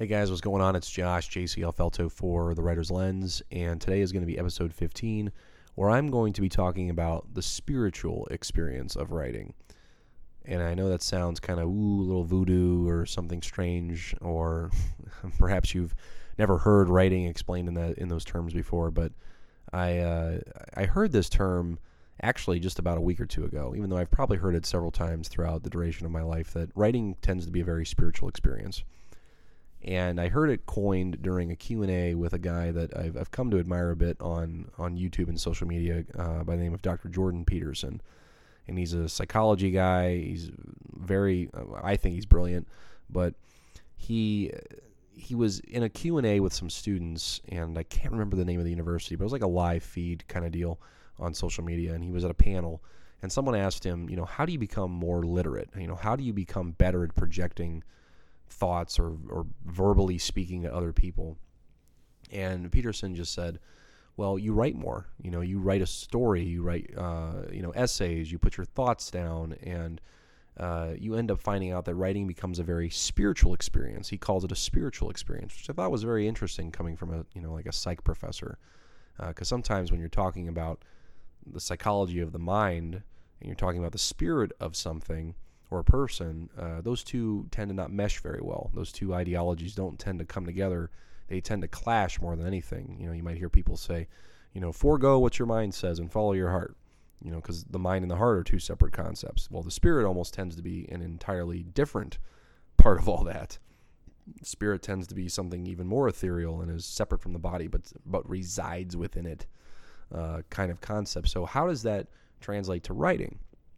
Hey guys, what's going on? It's Josh, JCL Felto for The Writer's Lens, and today is going to be episode 15, where I'm going to be talking about the spiritual experience of writing. And I know that sounds kind of, a little voodoo or something strange, or perhaps you've never heard writing explained in those terms before, but I heard this term actually just about a week or two ago, even though I've probably heard it several times throughout the duration of my life, that writing tends to be a very spiritual experience. And I heard it coined during a Q&A with a guy that I've come to admire a bit on YouTube and social media by the name of Dr. Jordan Peterson. And he's a psychology guy. He's I think he's brilliant. But he was in a Q&A with some students, and I can't remember the name of the university, but it was like a live feed kind of deal on social media. And he was at a panel, and someone asked him, how do you become more literate? How do you become better at projecting thoughts or verbally speaking to other people? And Peterson just said, well, you write more. You write a story, you write essays, you put your thoughts down, and you end up finding out that writing becomes a very spiritual experience. He calls it a spiritual experience, which I thought was very interesting coming from a psych professor, because sometimes when you're talking about the psychology of the mind and you're talking about the spirit of something or a person, those two tend to not mesh very well. Those two ideologies don't tend to come together. They tend to clash more than anything. You might hear people say, forego what your mind says and follow your heart, because the mind and the heart are two separate concepts. Well, the spirit almost tends to be an entirely different part of all that. Spirit tends to be something even more ethereal and is separate from the body, but resides within it, kind of concept. So how does that translate to writing?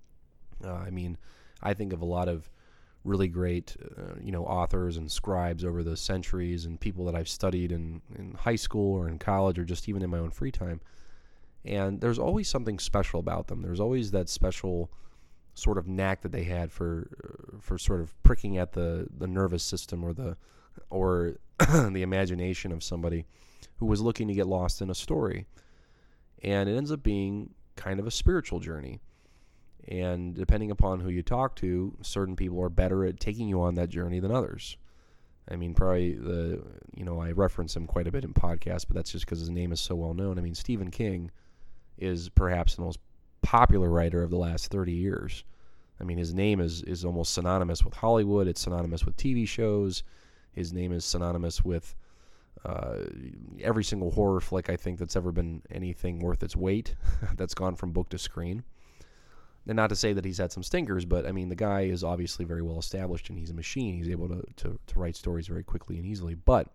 I think of a lot of really great, authors and scribes over the centuries, and people that I've studied in high school or in college or just even in my own free time. And there's always something special about them. There's always that special sort of knack that they had for sort of pricking at the nervous system or the imagination of somebody who was looking to get lost in a story. And it ends up being kind of a spiritual journey. And depending upon who you talk to, certain people are better at taking you on that journey than others. Probably I reference him quite a bit in podcasts, but that's just because his name is so well known. Stephen King is perhaps the most popular writer of the last 30 years. His name is almost synonymous with Hollywood. It's synonymous with TV shows. His name is synonymous with every single horror flick I think that's ever been anything worth its weight that's gone from book to screen. And not to say that he's had some stinkers, but the guy is obviously very well established, and he's a machine. He's able to write stories very quickly and easily. But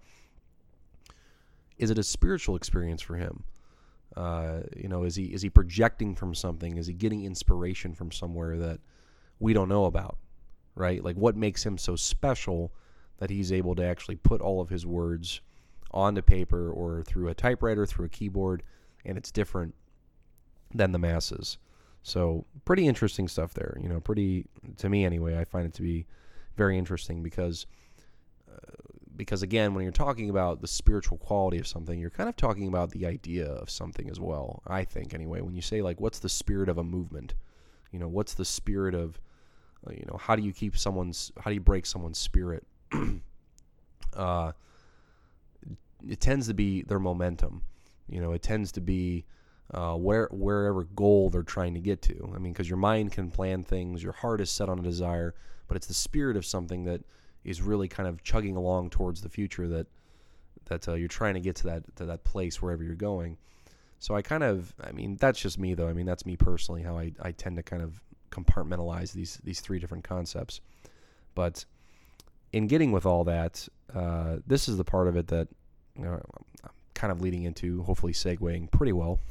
is it a spiritual experience for him? Is he projecting from something? Is he getting inspiration from somewhere that we don't know about? Right? Like, what makes him so special that he's able to actually put all of his words onto paper or through a typewriter, through a keyboard, and it's different than the masses? So pretty interesting stuff there, to me anyway. I find it to be very interesting because again, when you're talking about the spiritual quality of something, you're kind of talking about the idea of something as well, I think anyway. When you say, like, what's the spirit of a movement? What's the spirit of, how do you break someone's spirit? It tends to be their momentum. It tends to be wherever goal they're trying to get to. Because your mind can plan things, your heart is set on a desire, but it's the spirit of something that is really kind of chugging along towards the future that you're trying to get to that place wherever you're going. So that's just me though. That's me personally, how I tend to kind of compartmentalize these three different concepts. But in getting with all that, this is the part of it that I'm kind of leading into, hopefully segueing pretty well.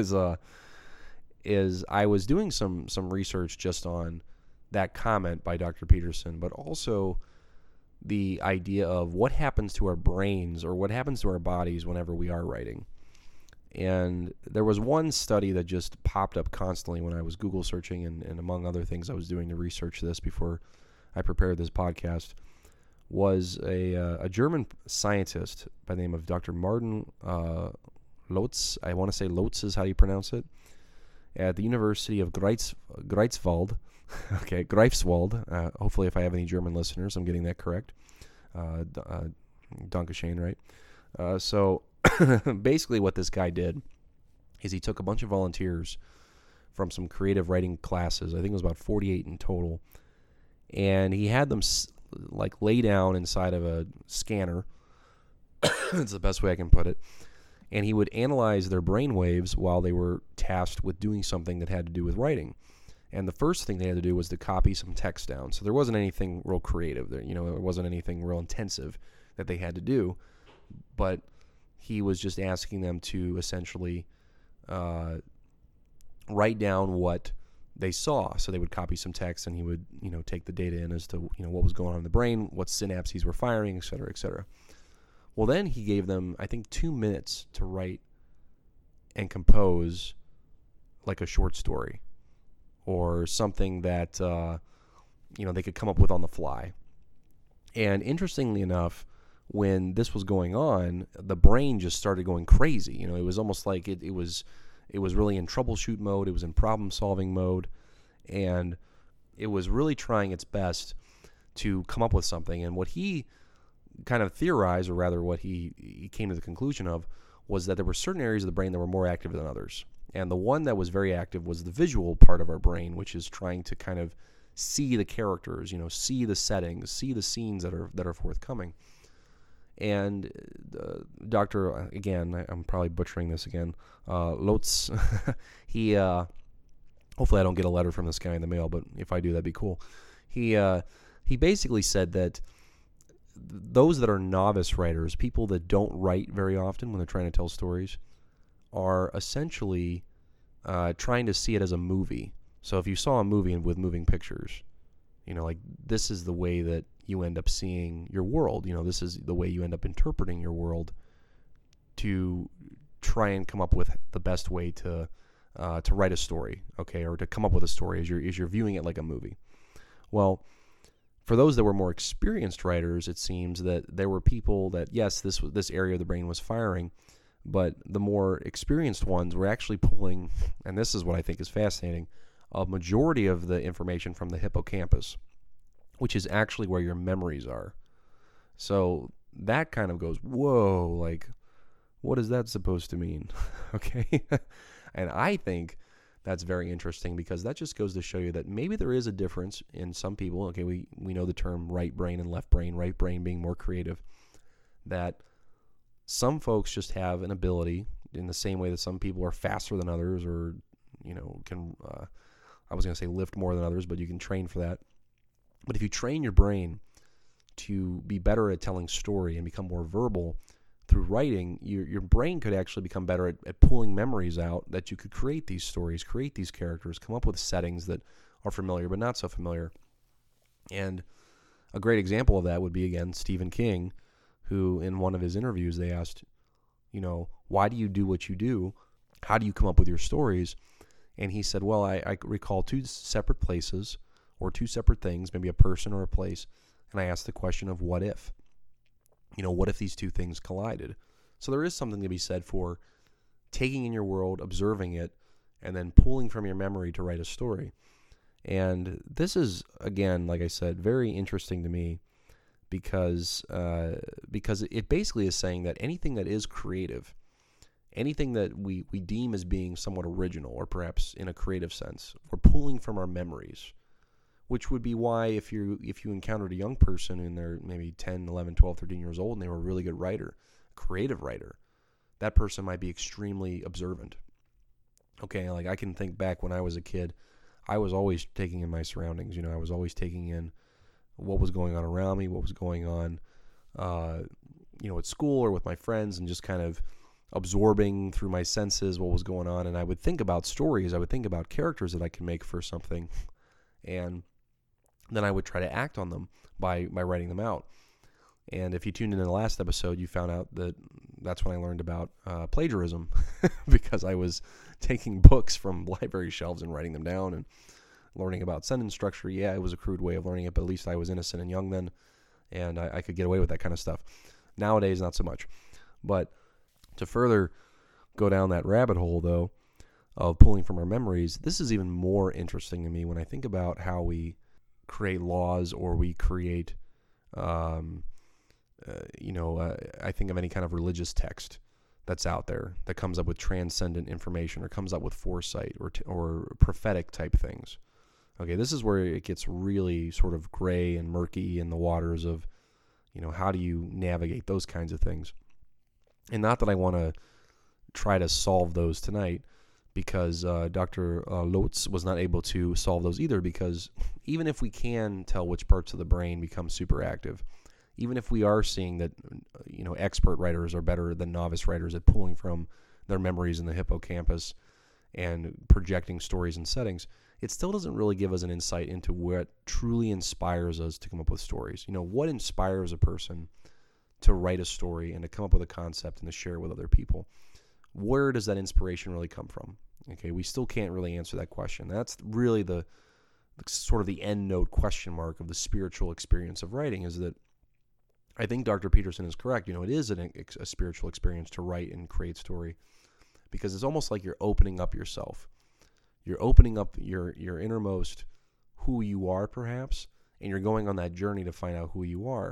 Is I was doing some research just on that comment by Dr. Peterson, but also the idea of what happens to our brains or what happens to our bodies whenever we are writing. And there was one study that just popped up constantly when I was Google searching, and among other things I was doing to research this before I prepared this podcast, was a German scientist by the name of Dr. Martin Lotz. I want to say Lotz is how you pronounce it, at the University of Greifswald. Okay, Greifswald. Hopefully, if I have any German listeners, I'm getting that correct. Dunkashane, right? So basically what this guy did is he took a bunch of volunteers from some creative writing classes. I think it was about 48 in total. And he had them like lay down inside of a scanner. That's the best way I can put it. And he would analyze their brain waves while they were tasked with doing something that had to do with writing. And the first thing they had to do was to copy some text down. So there wasn't anything real creative there. There wasn't anything real intensive that they had to do. But he was just asking them to essentially write down what they saw. So they would copy some text, and he would, take the data in as to, what was going on in the brain, what synapses were firing, et cetera, et cetera. Well, then he gave them, I think, 2 minutes to write and compose like a short story or something that, they could come up with on the fly. And interestingly enough, when this was going on, the brain just started going crazy. It was almost like it was really in troubleshoot mode. It was in problem-solving mode. And it was really trying its best to come up with something. And what he kind of theorized, or rather what he came to the conclusion of, was that there were certain areas of the brain that were more active than others. And the one that was very active was the visual part of our brain, which is trying to kind of see the characters, see the settings, see the scenes that are forthcoming. And Dr. Again, I'm probably butchering this again, Lotz, he, hopefully I don't get a letter from this guy in the mail, but if I do, that'd be cool. He basically said that those that are novice writers, people that don't write very often when they're trying to tell stories, are essentially trying to see it as a movie. So if you saw a movie with moving pictures, like this is the way that you end up seeing your world. This is the way you end up interpreting your world to try and come up with the best way to write a story, okay, or to come up with a story as you're viewing it like a movie. Well, for those that were more experienced writers, it seems that there were people that, yes, this area of the brain was firing, but the more experienced ones were actually pulling, and this is what I think is fascinating, a majority of the information from the hippocampus, which is actually where your memories are. So that kind of goes, whoa, like, what is that supposed to mean? Okay? And I think that's very interesting because that just goes to show you that maybe there is a difference in some people. Okay, we know the term right brain and left brain being more creative, that some folks just have an ability in the same way that some people are faster than others, or, can, I was going to say lift more than others, but you can train for that. But if you train your brain to be better at telling story and become more verbal through writing, your brain could actually become better at pulling memories out, that you could create these stories, create these characters, come up with settings that are familiar but not so familiar. And a great example of that would be, again, Stephen King, who in one of his interviews they asked, why do you do what you do? How do you come up with your stories? And he said, well, I recall two separate places or two separate things, maybe a person or a place, and I asked the question of what if? What if these two things collided? So there is something to be said for taking in your world, observing it, and then pulling from your memory to write a story. And this is, again, like I said, very interesting to me because it basically is saying that anything that is creative, anything that we deem as being somewhat original, or perhaps in a creative sense, we're pulling from our memories. Which would be why if you encountered a young person and they're maybe 10, 11, 12, 13 years old and they were a really good writer, creative writer, that person might be extremely observant. Okay, like I can think back when I was a kid, I was always taking in my surroundings. I was always taking in what was going on around me, what was going on, at school or with my friends, and just kind of absorbing through my senses what was going on. And I would think about stories, I would think about characters that I could make for something, and then I would try to act on them by writing them out. And if you tuned in the last episode, you found out that that's when I learned about plagiarism because I was taking books from library shelves and writing them down and learning about sentence structure. Yeah, it was a crude way of learning it, but at least I was innocent and young then, and I could get away with that kind of stuff. Nowadays, not so much. But to further go down that rabbit hole, though, of pulling from our memories, this is even more interesting to me when I think about how we create laws or we create I think of any kind of religious text that's out there that comes up with transcendent information or comes up with foresight or prophetic type things. Okay, this is where it gets really sort of gray and murky in the waters of, how do you navigate those kinds of things? And not that I want to try to solve those tonight, because Dr. Lotz was not able to solve those either, because even if we can tell which parts of the brain become super active, even if we are seeing that, expert writers are better than novice writers at pulling from their memories in the hippocampus and projecting stories and settings, it still doesn't really give us an insight into what truly inspires us to come up with stories. What inspires a person to write a story and to come up with a concept and to share it with other people? Where does that inspiration really come from? Okay, we still can't really answer that question. That's really the sort of the end note question mark of the spiritual experience of writing, is that I think Dr. Peterson is correct. It is a spiritual experience to write and create story, because it's almost like you're opening up yourself. You're opening up your innermost who you are, perhaps, and you're going on that journey to find out who you are.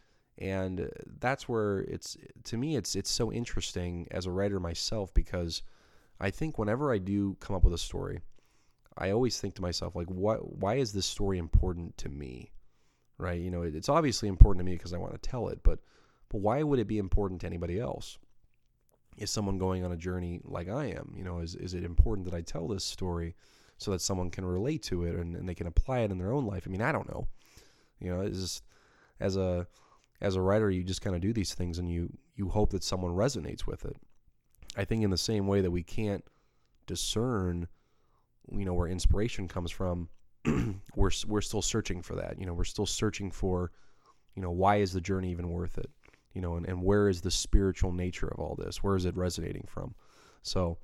And that's where to me, it's so interesting as a writer myself, because I think whenever I do come up with a story, I always think to myself, like, why is this story important to me? Right? It's obviously important to me because I want to tell it, but why would it be important to anybody else? Is someone going on a journey like I am? Is it important that I tell this story so that someone can relate to it and they can apply it in their own life? I mean, I don't know. It's just, as a writer, you just kind of do these things and you hope that someone resonates with it. I think in the same way that we can't discern, where inspiration comes from, we're still searching for that. We're still searching for, why is the journey even worth it? And where is the spiritual nature of all this? Where is it resonating from? So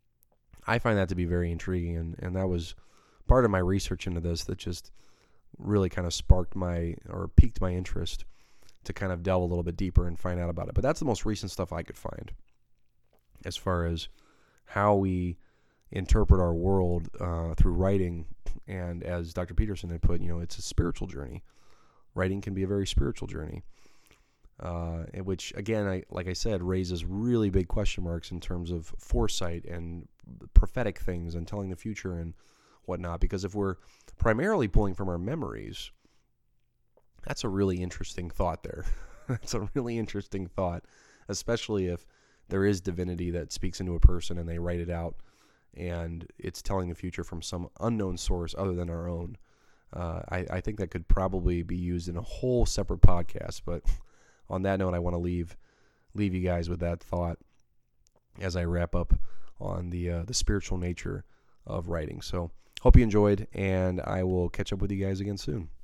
I find that to be very intriguing, and that was part of my research into this that just really kind of piqued my interest to kind of delve a little bit deeper and find out about it. But that's the most recent stuff I could find as far as how we interpret our world through writing. And as Dr. Peterson had put, it's a spiritual journey. Writing can be a very spiritual journey, which, again, like I said, raises really big question marks in terms of foresight and prophetic things and telling the future and whatnot. Because if we're primarily pulling from our memories, that's a really interesting thought there. That's a really interesting thought, especially if there is divinity that speaks into a person and they write it out and it's telling the future from some unknown source other than our own. I think that could probably be used in a whole separate podcast, but on that note, I want to leave you guys with that thought as I wrap up on the spiritual nature of writing. So hope you enjoyed, and I will catch up with you guys again soon.